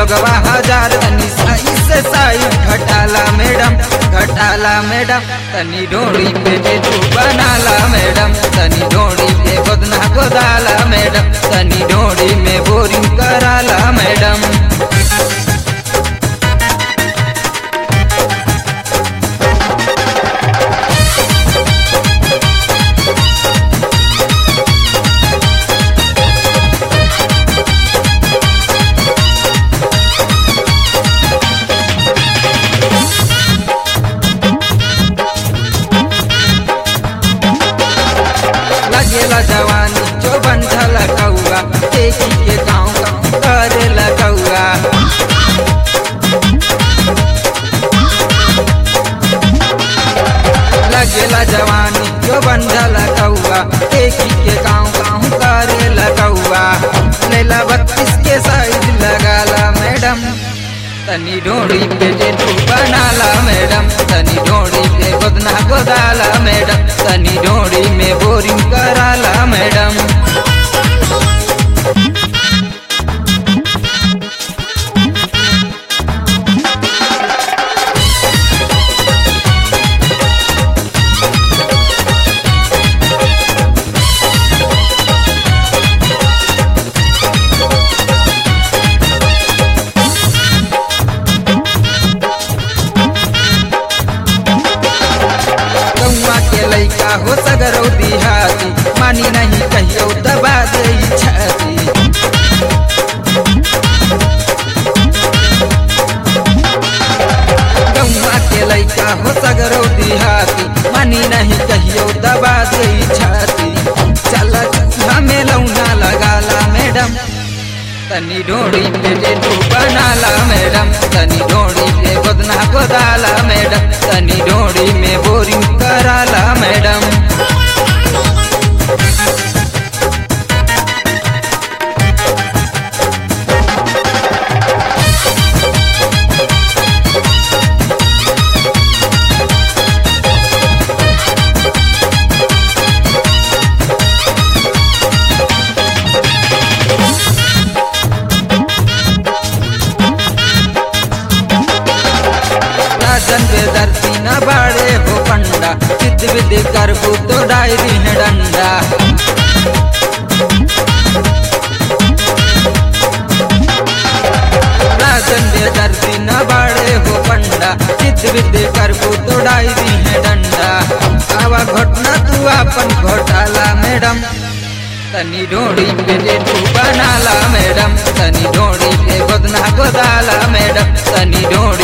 लोगवा हजार तनी साई से साई घटाला मैडम तनी ढोड़ी पे टेटू बनाला मैडम तनी ढोड़ी पे गोदना गोदाला मैडम तनी ढोड़ी में बोरिंग कराला मैडम। लगेला जवानी जो बंधल कौआ देखी के गाँव गाँव करे लगौआ। लगेला जवानी जो बंधल कौआ देखी के गाँव गाँव करे लगौआ। लेला 32 के साइज लगाला मैडम तनी ढोड़ी पे टेटू बनाला मैडम तनी ढोड़ी पे गोदना गोदाला मैडम तनी ढोड़ी में बोरिंग कराला मैडम। लइका हो सगरौ दिहाती मानी नहीं कहियो दबा दे छाती। गौवा के लइका हो सगरौ दिहाती मानी नहीं कहियो दबा दे छाती। चल हमें लौना लगाला मैडम तनी ढोड़ी पे टेटू बनाला मैडम तनी ढोड़ी पे गोदना गोदाला मैडम तनी ढोड़ी में बोरिंग कराला मैडम। राजन बेदर्दी न बाड़े हो पंडा सिद्ध विधि करबू तो डायरी है डंडा। राजन बेदर्दी न बाड़े हो पंडा सिद्ध विधि करबू तो डायरी है डंडा। आवा घटना तू अपन घोटाला मैडम तनी ढोड़ी पे टेटू बनाला मैडम तनी ढोड़ी पे गोदना गोदाला मैडम तनी ढोड़ी